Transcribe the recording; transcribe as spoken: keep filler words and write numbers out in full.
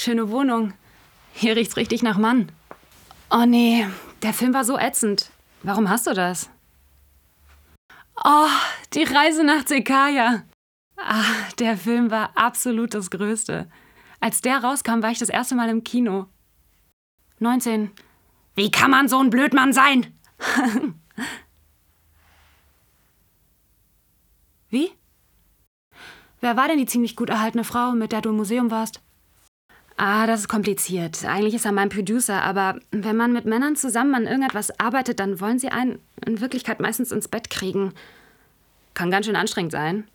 schöne Wohnung. Hier riecht's richtig nach Mann. Oh nee, der Film war so ätzend. Warum hast du das? Oh, die Reise nach Zekaya. Ah, der Film war absolut das Größte. Als der rauskam, war ich das erste Mal im Kino. neunzehn. Wie kann man so ein Blödmann sein? Wie? Wer war denn die ziemlich gut erhaltene Frau, mit der du im Museum warst? Ah, das ist kompliziert. Eigentlich ist er mein Producer, aber wenn man mit Männern zusammen an irgendetwas arbeitet, dann wollen sie einen in Wirklichkeit meistens ins Bett kriegen. Kann ganz schön anstrengend sein.